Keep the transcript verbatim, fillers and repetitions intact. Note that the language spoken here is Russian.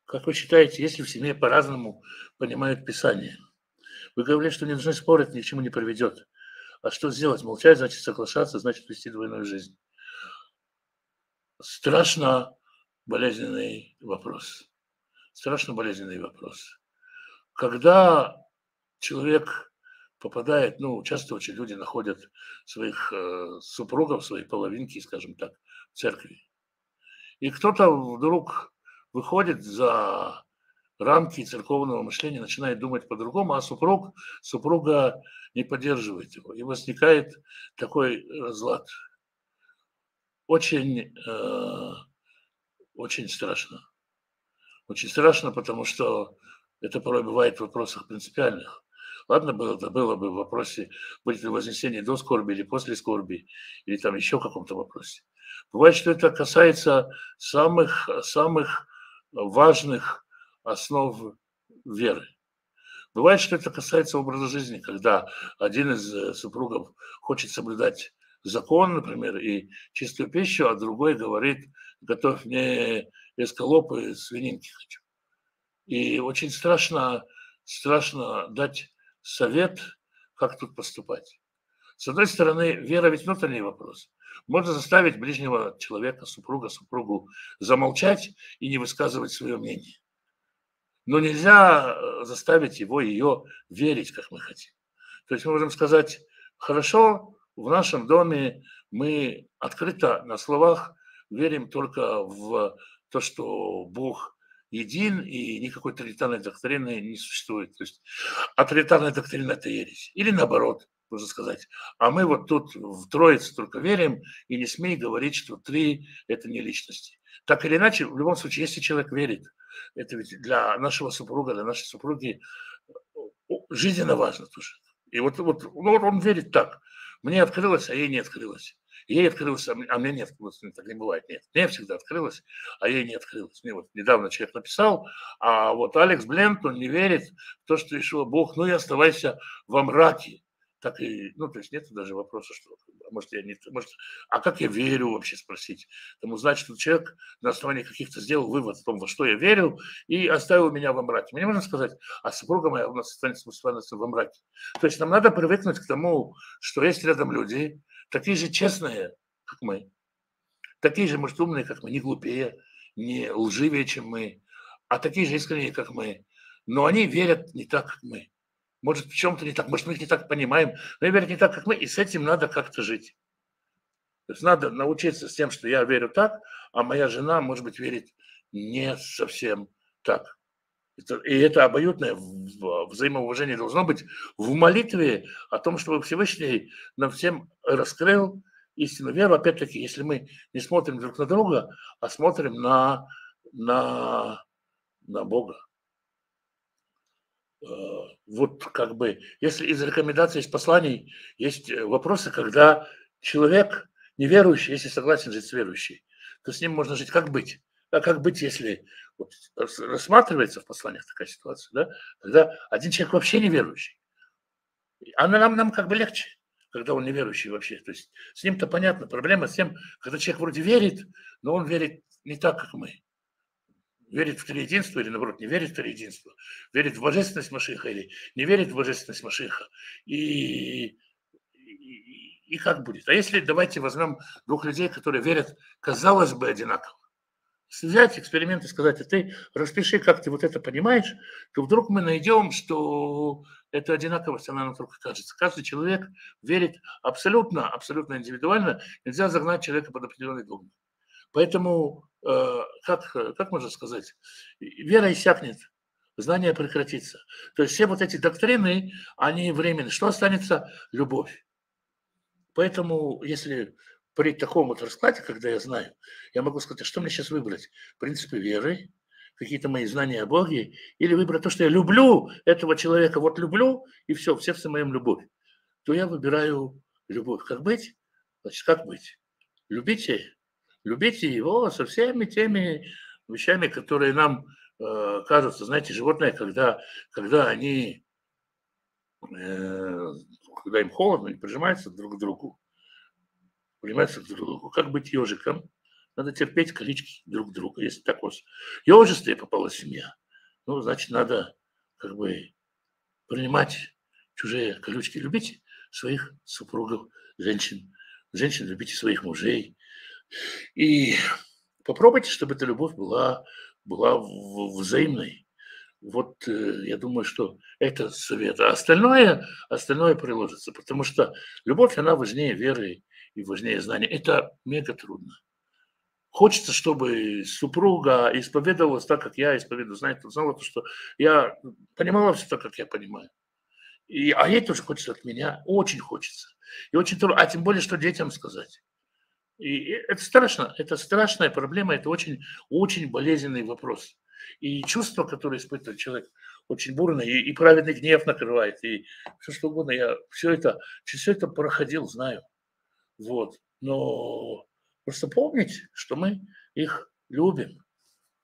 Как вы считаете, если в семье по-разному понимают Писание? Вы говорили, что не должны спорить, ни к чему не приведет. А что сделать? Молчать, значит соглашаться, значит вести двойную жизнь. Страшно болезненный вопрос. Страшно болезненный вопрос. Когда человек попадает, ну, часто очень люди находят своих э, супругов, свои половинки, скажем так, в церкви. И кто-то вдруг выходит за рамки церковного мышления, начинает думать по-другому, а супруг, супруга не поддерживает его. И возникает такой разлад. Очень, э, очень страшно. Очень страшно, потому что это порой бывает в вопросах принципиальных. Ладно, было, да было бы в вопросе, будет ли вознесение до скорби или после скорби, или там еще в каком-то вопросе. Бывает, что это касается самых, самых важных основ веры. Бывает, что это касается образа жизни, когда один из э, супругов хочет соблюдать закон, например, и чистую пищу, а другой говорит, готовь мне эскалоп и свининки хочу. И очень страшно, страшно дать совет, как тут поступать. С одной стороны, вера ведь внутренний вопрос. Можно заставить ближнего человека, супруга, супругу замолчать и не высказывать свое мнение. Но нельзя э, заставить его, ее верить, как мы хотим. То есть мы можем сказать, хорошо, в нашем доме мы открыто на словах верим только в то, что Бог един, и никакой тоталитарной доктрины не существует. То есть авторитарная доктрина – это ересь. Или наоборот, можно сказать, а мы вот тут в Троице только верим, и не смей говорить, что три – это не личности. Так или иначе, в любом случае, если человек верит, это ведь для нашего супруга, для нашей супруги жизненно важно тоже. И вот, вот, ну, вот он верит так. Мне открылось, а ей не открылось. Ей открылось, а мне, а мне не открылось. Так не бывает, нет. Мне всегда открылось, а ей не открылось. Мне вот недавно человек написал, а вот Алекс Бленд, он не верит в то, что решил Бог, ну и оставайся во мраке. Так и, ну, то есть нет даже вопроса, что, а может, я не, может, а как я верю вообще спросить? Тому значит, что человек на основании каких-то сделал вывод о том, во что я верю, и оставил меня во мраке. Мне можно сказать, а супруга моя у нас останется во мраке. То есть нам надо привыкнуть к тому, что есть рядом люди, такие же честные, как мы, такие же, может, умные, как мы, не глупее, не лживее, чем мы, а такие же искренние, как мы. Но они верят не так, как мы. Может, в чем-то не так, может, мы их не так понимаем, но они верят не так, как мы, и с этим надо как-то жить. То есть надо научиться с тем, что я верю так, а моя жена, может быть, верит не совсем так. И это обоюдное взаимоуважение должно быть в молитве о том, чтобы Всевышний нам всем раскрыл истину веру. Опять-таки, если мы не смотрим друг на друга, а смотрим на, на, на Бога. Вот как бы, если из рекомендаций, из посланий есть вопросы, когда человек неверующий, если согласен жить с верующей, то с ним можно жить. Как быть? А как быть, если вот рассматривается в посланиях такая ситуация, да? Когда один человек вообще неверующий, а нам, нам как бы легче, когда он неверующий вообще. То есть с ним-то понятно. Проблема с тем, когда человек вроде верит, но он верит не так, как мы. Верит в триединство или, наоборот, не верит в триединство, верит в божественность Машиха или не верит в божественность Машиха. И, и, и как будет? А если давайте возьмем двух людей, которые верят, казалось бы, одинаково. Если взять эксперимент и сказать, а ты распиши, как ты вот это понимаешь, то вдруг мы найдем, что эта одинаковость, она нам только кажется. Каждый человек верит абсолютно, абсолютно индивидуально. Нельзя загнать человека под определенный догмат. Поэтому, э, как, как можно сказать, вера иссякнет, знание прекратится. То есть все вот эти доктрины, они временны. Что останется? Любовь. Поэтому, если при таком вот раскладе, когда я знаю, я могу сказать, а что мне сейчас выбрать? Принципы веры, какие-то мои знания о Боге, или выбрать то, что я люблю этого человека, вот люблю, и все, в сердце моем любовь, то я выбираю любовь. Как быть? Значит, как быть? Любите Любите его со всеми теми вещами, которые нам э, кажутся. Знаете, животные, когда, когда они, э, когда им холодно, они прижимаются друг к другу, прижимаются друг к другу. Как быть ежиком? Надо терпеть колички друг друга. Если так вот ёжистая попала семья, ну, значит, надо как бы принимать чужие колючки. Любите своих супругов, женщин. Женщин любите своих мужей. И попробуйте, чтобы эта любовь была, была взаимной. Вот э, я думаю, что это совет. А остальное, остальное приложится, потому что любовь, она важнее веры и важнее знания. Это мега трудно. Хочется, чтобы супруга исповедовалась так, как я исповедую. Знаете, знала то, что я понимала все так, как я понимаю. И, а ей тоже хочется от меня, очень хочется. И очень трудно, а тем более, что детям сказать. И это страшно, это страшная проблема, это очень, очень болезненный вопрос. И чувство, которое испытывает человек, очень бурно, и, и праведный гнев накрывает, и все что угодно. Я все это, через все это проходил, знаю. Вот. Но просто помните, что мы их любим.